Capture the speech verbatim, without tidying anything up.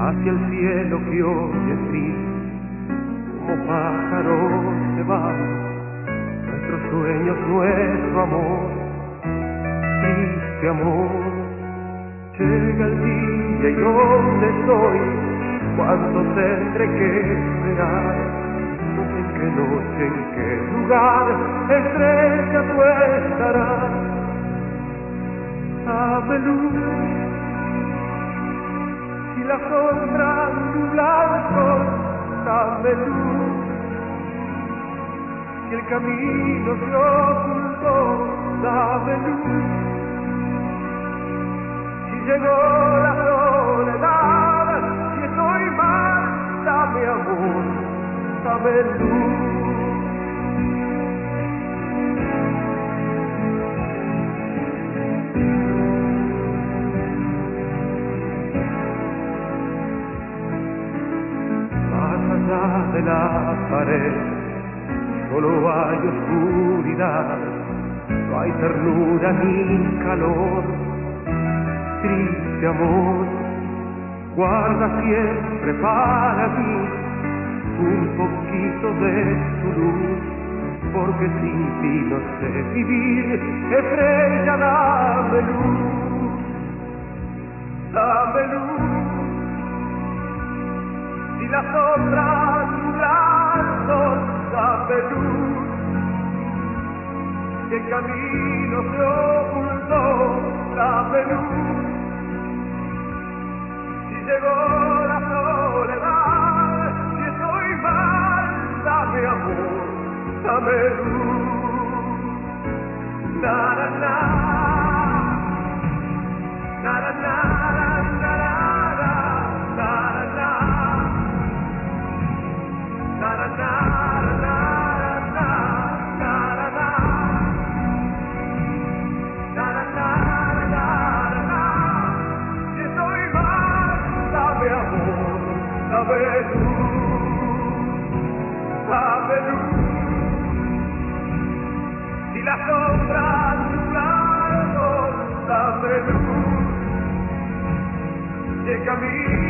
hacia el cielo que hoy es gris, como pájaros se van nuestros sueños, nuestro amor, triste amor. Llega el día y ¿dónde estoy? ¿Cuánto tendré que esperar? ¿En qué noche, en qué lugar, estrella tú estarás? Dame luz, si la sombra nubla el sol, dame luz, si el camino se ocultó, dame luz, si llegó la soledad, si estoy mal, dame amor, dame luz. De la pared solo hay oscuridad, no hay ternura ni calor. Triste amor, guarda siempre para mí un poquito de tu luz, porque sin ti no sé vivir. Estrella, dame luz, dame luz. Si la sombra nubla el sol, dame luz, si el camino se ocultó, dame luz, si llegó la soledad, si estoy mal, dame amor, dame luz. Na na na, na na na, na na na, na na. Na na na na na na na na na na na. Si estoy mal, dame amor, dame luz, dame luz. Si la sombra nubla el sol, dame luz. Si el camino